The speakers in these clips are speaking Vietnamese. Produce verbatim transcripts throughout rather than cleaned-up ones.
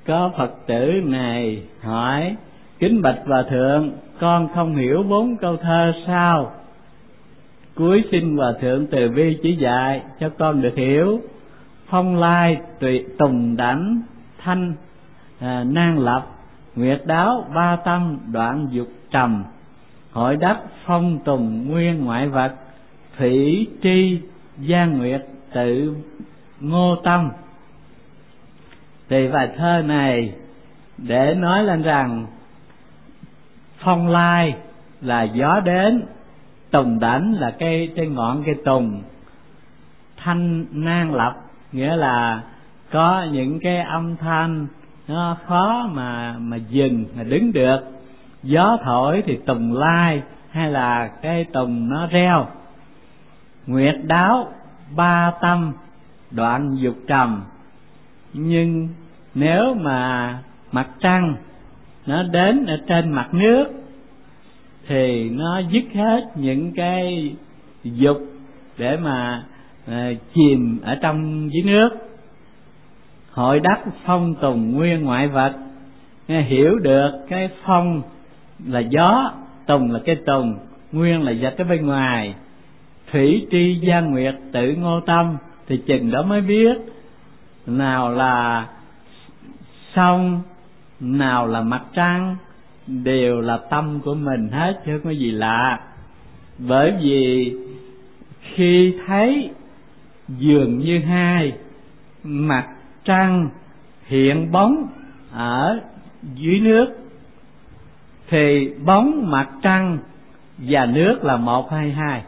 Có Phật tử này hỏi: kính bạch Hòa Thượng, con không hiểu bốn câu thơ sau. Cuối xin Hòa Thượng từ bi chỉ dạy cho con được hiểu. Phong lai tùy tùng đảnh thanh à, nan lập, nguyệt đáo ba tâm đoạn dục trầm. Hội đất phong tùng nguyên ngoại vật, thủy tri gian nguyệt tự ngô tâm. Thì bài thơ này để nói lên rằng phong lai là gió đến, tùng đảnh là cây trên ngọn cây tùng, thanh nan lập nghĩa là có những cái âm thanh nó khó mà mà dừng mà đứng được. Gió thổi thì tùng lai hay là cây tùng nó reo. Nguyệt đáo ba tâm đoạn dục trầm. Nhưng nếu mà mặt trăng nó đến ở trên mặt nước thì nó dứt hết những cái dục để mà à, chìm ở trong dưới nước. Hội đất phong tùng nguyên ngoại vật, nghe hiểu được cái phong là gió, tùng là cái tùng, nguyên là vật ở bên ngoài. Thủy tri gian nguyệt tự ngô tâm, thì chừng đó mới biết nào là sông, nào là mặt trăng, đều là tâm của mình hết chứ không có gì lạ. Bởi vì khi thấy dường như hai, mặt trăng hiện bóng ở dưới nước, thì bóng mặt trăng và nước là một hay hai?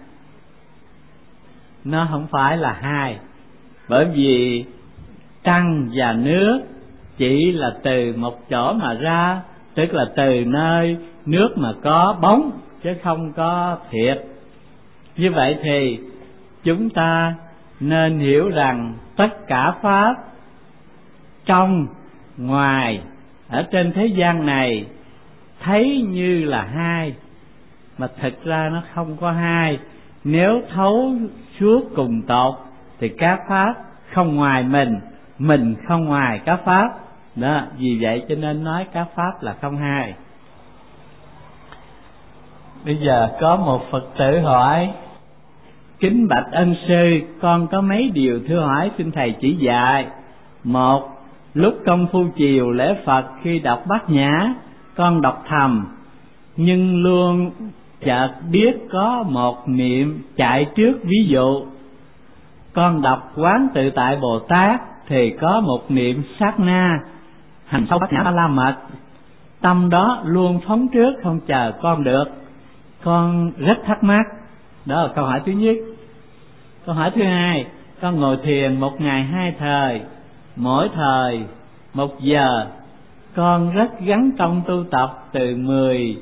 Nó không phải là hai. Bởi vì trăng và nước chỉ là từ một chỗ mà ra, tức là từ nơi nước mà có bóng chứ không có thiệt. Như vậy thì chúng ta nên hiểu rằng tất cả pháp trong ngoài ở trên thế gian này thấy như là hai, mà thực ra nó không có hai. Nếu thấu suốt cùng tột thì các pháp không ngoài mình, mình không ngoài các pháp đó. Vì vậy cho nên nói các pháp là không hai. Bây giờ có một Phật tử hỏi: kính bạch ân sư, con có mấy điều thưa hỏi xin thầy chỉ dạy. Một, lúc công phu chiều lễ Phật khi đọc bát nhã, con đọc thầm nhưng luôn chợt biết có một niệm chạy trước. Ví dụ con đọc quán tự tại Bồ Tát thì có một niệm sát na hành sâu bát nhã ba la mật, tâm đó luôn phóng trước không chờ con được. Con rất thắc mắc. Đó là câu hỏi thứ nhất. Câu hỏi thứ hai, con ngồi thiền một ngày hai thời, mỗi thời một giờ. Con rất gắn công tu tập từ mười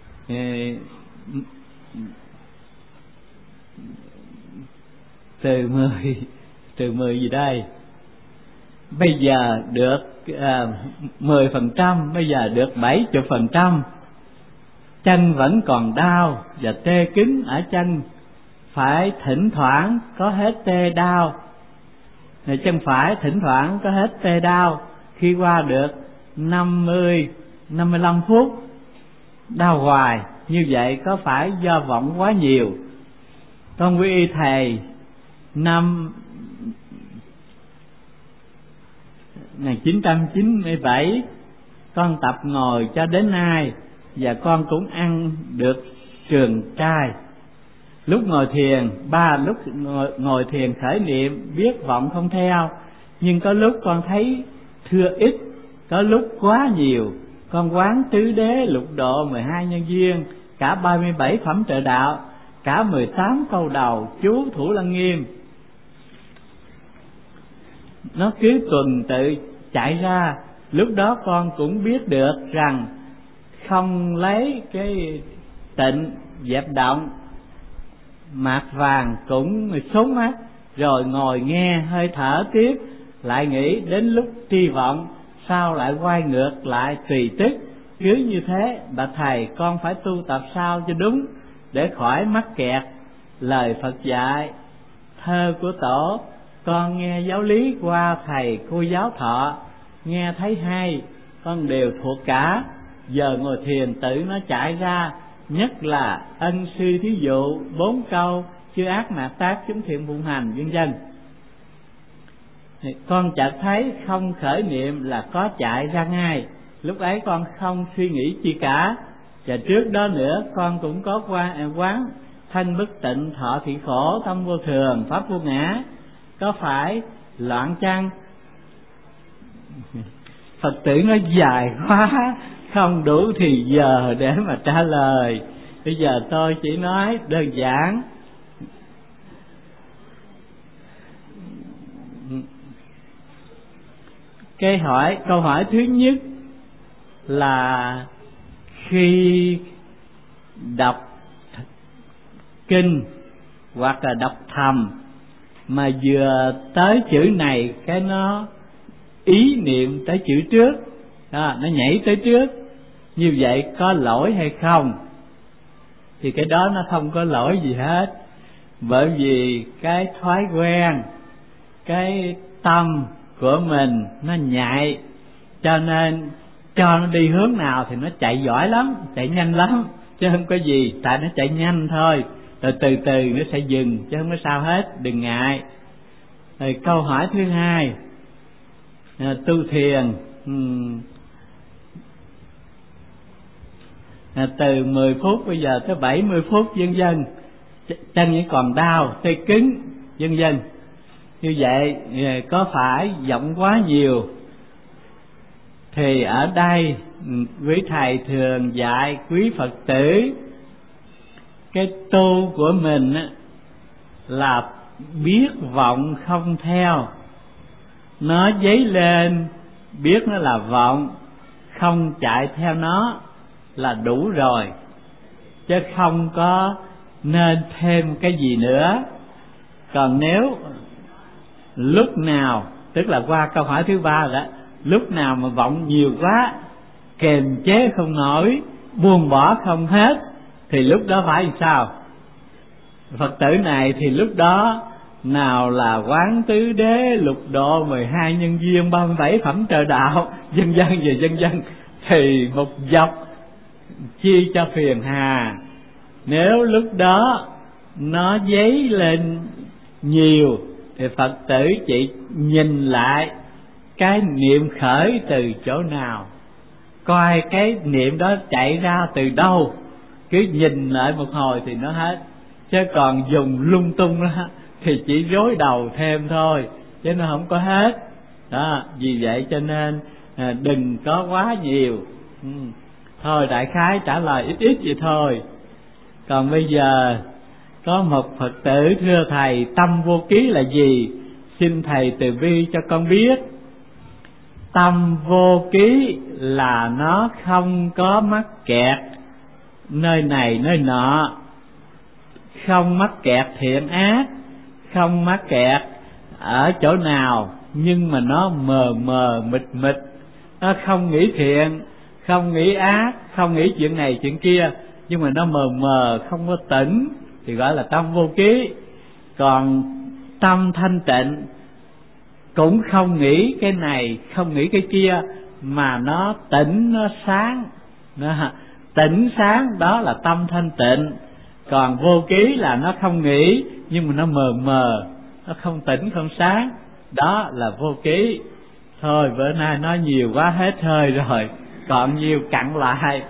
từ mười từ mười gì đây? Bây giờ được à, mười phần trăm, bây giờ được bảy chục phần trăm. Chân vẫn còn đau và tê cứng ở chân, phải thỉnh thoảng có hết tê đau. Này, chân phải thỉnh thoảng có hết tê đau. Khi qua được năm mươi, năm mươi lăm phút đau hoài. Như vậy có phải do vọng quá nhiều? Con quy y thầy năm một nghìn chín trăm chín mươi bảy, con tập ngồi cho đến nay, và con cũng ăn được trường trai. Lúc ngồi thiền, ba lúc ngồi, ngồi thiền khởi niệm biết vọng không theo, nhưng có lúc con thấy thưa ít, có lúc quá nhiều. Con quán tứ đế, lục độ, mười hai nhân duyên, cả ba mươi bảy phẩm trợ đạo, cả mười tám câu đầu chú Thủ Lăng Nghiêm. Nó cứ tuần tự chạy ra. Lúc đó con cũng biết được rằng không lấy cái tịnh dẹp động, mạt vàng cũng xuống mắt, rồi ngồi nghe hơi thở tiếp, lại nghĩ đến lúc tri vọng, sao lại quay ngược lại tùy tức. Cứ như thế, bà thầy con phải tu tập sao cho đúng, để khỏi mắc kẹt lời Phật dạy. Thơ của tổ con nghe giáo lý qua thầy cô giáo Thọ, nghe thấy hay, con đều thuộc cả. Giờ ngồi thiền tự nó chạy ra, nhất là ân sư thí dụ, bốn câu chư ác mạt tác chúng thiện phụng hành vân vân. Con chợt thấy không khởi niệm là có chạy ra ngay, lúc ấy con không suy nghĩ chi cả. Và trước đó nữa con cũng có qua quán thân bất tịnh, thọ thị khổ, tâm vô thường, pháp vô ngã, có phải loạn chăng? Phật tử nó dài quá, không đủ thì giờ để mà trả lời. Bây giờ tôi chỉ nói đơn giản. Cái hỏi câu hỏi thứ nhất là khi đọc kinh hoặc là đọc thầm mà vừa tới chữ này cái nó ý niệm tới chữ trước đó, nó nhảy tới trước, như vậy có lỗi hay không? Thì cái đó nó không có lỗi gì hết, bởi vì cái thói quen, cái tâm của mình nó nhạy, cho nên cho nó đi hướng nào thì nó chạy giỏi lắm, chạy nhanh lắm, chứ không có gì, tại nó chạy nhanh thôi, rồi từ từ nó sẽ dừng, chứ không có sao hết, đừng ngại. Rồi câu hỏi thứ hai, à, tu thiền hmm, à, từ mười phút bây giờ tới bảy mươi phút vân vân, chân vẫn còn đau, tay cứng vân vân. Như vậy có phải vọng quá nhiều? Thì ở đây quý thầy thường dạy quý Phật tử cái tu của mình là biết vọng không theo, nó dấy lên biết nó là vọng, không chạy theo nó là đủ rồi, chứ không có nên thêm cái gì nữa. Còn nếu lúc nào, tức là qua câu hỏi thứ ba đó, lúc nào mà vọng nhiều quá, kềm chế không nổi, buông bỏ không hết, thì lúc đó phải làm sao? Phật tử này thì lúc đó nào là quán tứ đế, lục độ, mười hai nhân duyên, ba mươi bảy phẩm trời đạo, vân vân và vân vân, thì một dọc chi cho phiền hà. Nếu lúc đó nó dấy lên nhiều thì Phật tử chị nhìn lại cái niệm khởi từ chỗ nào, coi cái niệm đó chạy ra từ đâu, cứ nhìn lại một hồi thì nó hết. Chứ còn dùng lung tung đó thì chỉ rối đầu thêm thôi, chứ nó không có hết đó. Vì vậy cho nên à, đừng có quá nhiều. ừ. Thôi đại khái trả lời ít ít vậy thôi. Còn bây giờ có một Phật tử thưa thầy, tâm vô ký là gì? Xin thầy từ bi cho con biết. Tâm vô ký là nó không có mắc kẹt nơi này nơi nọ, không mắc kẹt thiện ác, không mắc kẹt ở chỗ nào, nhưng mà nó mờ mờ mịt mịt, nó không nghĩ thiện, không nghĩ ác, không nghĩ chuyện này chuyện kia, nhưng mà nó mờ mờ không có tỉnh, thì gọi là tâm vô ký. Còn tâm thanh tịnh cũng không nghĩ cái này, không nghĩ cái kia, mà nó tỉnh, nó sáng, nó tỉnh sáng, đó là tâm thanh tịnh. Còn vô ký là nó không nghĩ, nhưng mà nó mờ mờ, nó không tỉnh không sáng, đó là vô ký. Thôi bữa nay nói nhiều quá hết hơi rồi, còn nhiều cặn lại.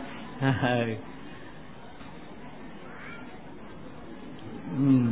uhm.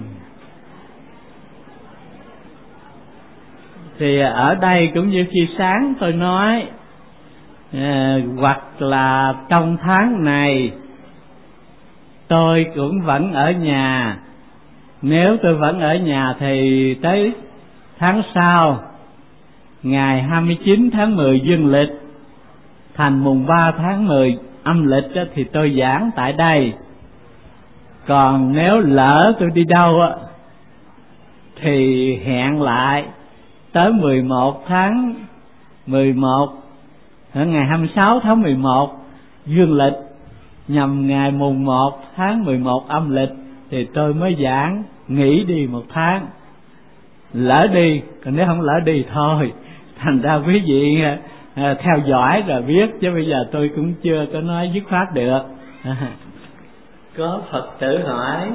Thì ở đây cũng như khi sáng tôi nói, à, hoặc là trong tháng này tôi cũng vẫn ở nhà. Nếu tôi vẫn ở nhà thì tới tháng sau, ngày hai mươi chín tháng mười dương lịch, thành mùng ba tháng mười âm lịch đó, thì tôi giảng tại đây. Còn nếu lỡ tôi đi đâu á thì hẹn lại tới mười một tháng mười một, ngày hai mươi sáu tháng mười một dương lịch, nhằm ngày mùng một tháng mười một âm lịch thì tôi mới giảng, nghỉ đi một tháng. Lỡ đi, còn nếu không lỡ đi thôi. Thành ra quý vị à, theo dõi rồi biết, chứ bây giờ tôi cũng chưa có nói dứt khoát được. À, có Phật tử hỏi: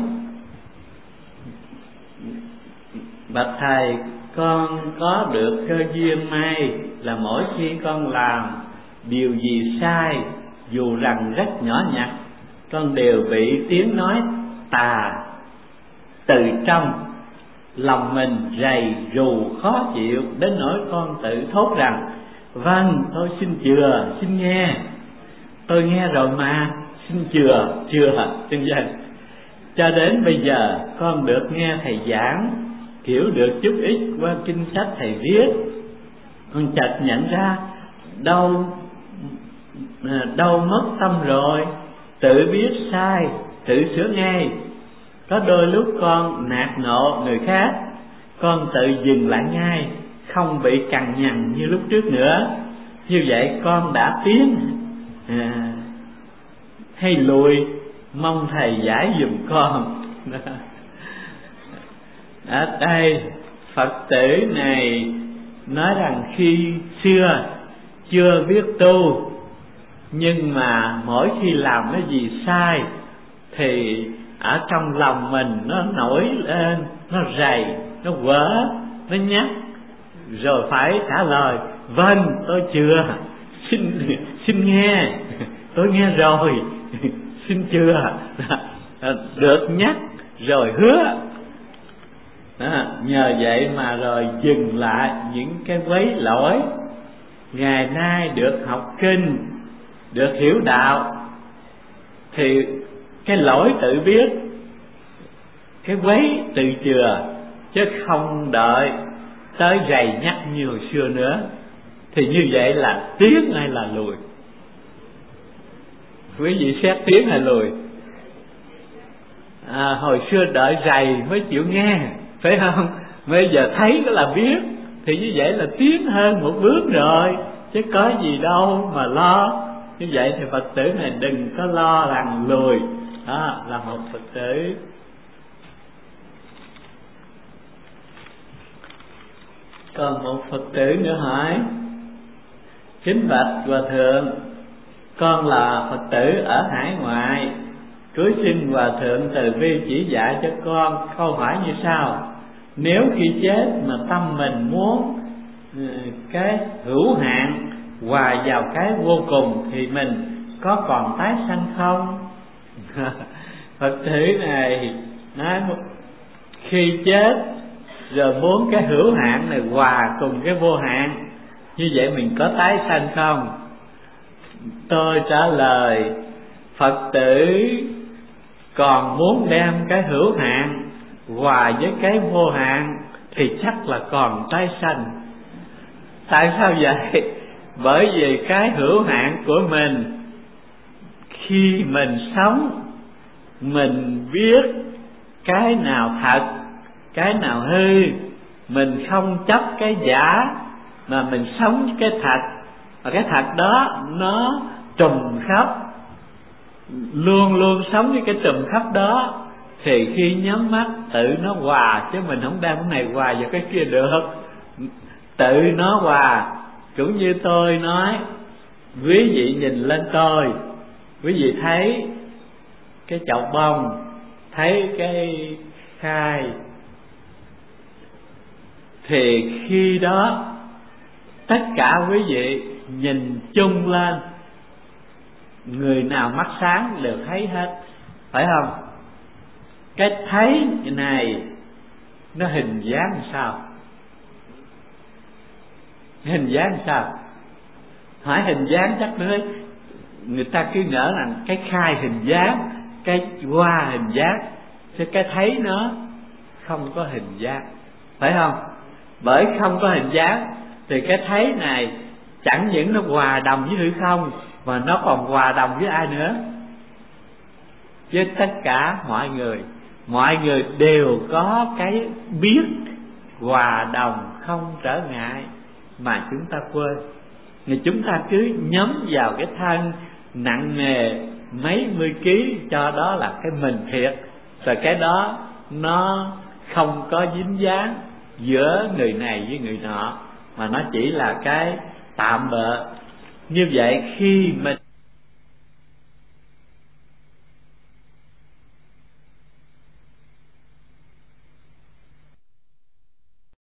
bạch thầy, con có được cơ duyên may là mỗi khi con làm điều gì sai, dù rằng rất nhỏ nhặt, con đều bị tiếng nói tà từ trong lòng mình rầy rù khó chịu, đến nỗi con tự thốt rằng: vâng, tôi xin chừa, xin nghe, tôi nghe rồi mà, xin chừa, chừa, chân dân. Cho đến bây giờ con được nghe thầy giảng, hiểu được chút ít qua kinh sách thầy viết, con chợt nhận ra đâu đâu mất tâm rồi, tự biết sai, tự sửa ngay. Có đôi lúc con nạt nộ người khác, con tự dừng lại ngay, không bị cằn nhằn như lúc trước nữa. Như vậy con đã tiến à, hay lùi, mong thầy giải giùm con. Ở đây Phật tử này nói rằng khi xưa chưa biết tu, nhưng mà mỗi khi làm cái gì sai thì ở trong lòng mình nó nổi lên, nó rầy, nó quở, nó nhắc, rồi phải trả lời: vâng, tôi chưa, xin xin nghe, tôi nghe rồi, xin chưa. Được nhắc rồi hứa. À, nhờ vậy mà rồi dừng lại những cái quấy lỗi. Ngày nay được học kinh, được hiểu đạo, thì cái lỗi tự biết, cái quấy tự chừa, chứ không đợi tới rầy nhắc như hồi xưa nữa. Thì như vậy là tiến hay là lùi? Quý vị xét tiến hay lùi? À, hồi xưa đợi rầy mới chịu nghe, phải không? Bây giờ thấy đó là biết, thì như vậy là tiến hơn một bước rồi, chứ có gì đâu mà lo. Như vậy thì Phật tử này đừng có lo rằng lùi. Đó là một Phật tử. Còn một Phật tử nữa hỏi: kính bạch Hòa Thượng, con là Phật tử ở hải ngoại, cưới xin Hòa Thượng từ bi chỉ dạy cho con câu hỏi như sau: nếu khi chết mà tâm mình muốn cái hữu hạn hòa vào cái vô cùng thì mình có còn tái sanh không? Phật tử này nói: khi chết rồi muốn cái hữu hạn này hòa cùng cái vô hạn, như vậy mình có tái sanh không? Tôi trả lời: Phật tử còn muốn đem cái hữu hạn hòa với cái vô hạn thì chắc là còn tái sanh. Tại sao vậy? Bởi vì cái hữu hạn của mình, khi mình sống, mình biết cái nào thật, cái nào hư, mình không chấp cái giả, mà mình sống với cái thật. Và cái thật đó nó trùng khắp, luôn luôn sống với cái trùng khắp đó, thì khi nhắm mắt tự nó hòa, chứ mình không đem cái này hòa vào cái kia được. Tự nó hòa. Cũng như tôi nói, quý vị nhìn lên tôi, quý vị thấy cái chậu bông, thấy cái khai, thì khi đó tất cả quý vị nhìn chung lên, người nào mắt sáng đều thấy hết, phải không? Cái thấy này nó hình dáng làm sao? Hình dáng làm sao? Hỏi hình dáng chắc nữa người ta cứ ngỡ rằng cái khai hình dáng, cái hoa hình dáng, chứ cái thấy nó không có hình dáng, phải không? Bởi không có hình dáng thì cái thấy này chẳng những nó hòa đồng với hư không, mà nó còn hòa đồng với ai nữa? Với tất cả mọi người. Mọi người đều có cái biết hòa đồng không trở ngại, mà chúng ta quên. Thì chúng ta cứ nhắm vào cái thân nặng nề mấy mươi ký, cho đó là cái mình thiệt. Rồi cái đó nó không có dính dáng giữa người này với người nọ, mà nó chỉ là cái tạm bợ. Như vậy khi mà